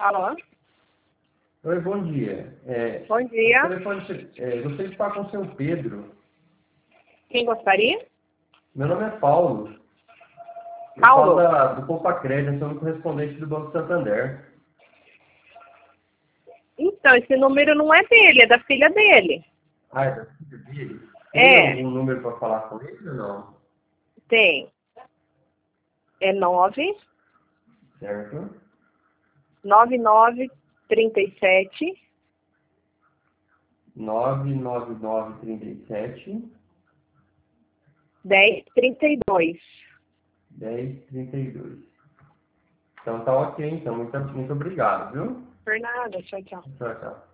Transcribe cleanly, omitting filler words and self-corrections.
Alô? Oi, bom dia. Bom dia. Gostaria de falar com o seu Pedro. Quem gostaria? Meu nome é Paulo. Eu Paulo? falo do Compacred, eu sou o correspondente do Banco Santander. Então, esse número não é dele, é da filha dele. Ah, é da filha dele? Tem É, algum número para falar com ele ou não? tem. É 9 Certo? 99 37 99937 10 32. 1032. Então tá ok, então. Muito obrigado, viu? Por nada, tchau, tchau. Tchau, tchau.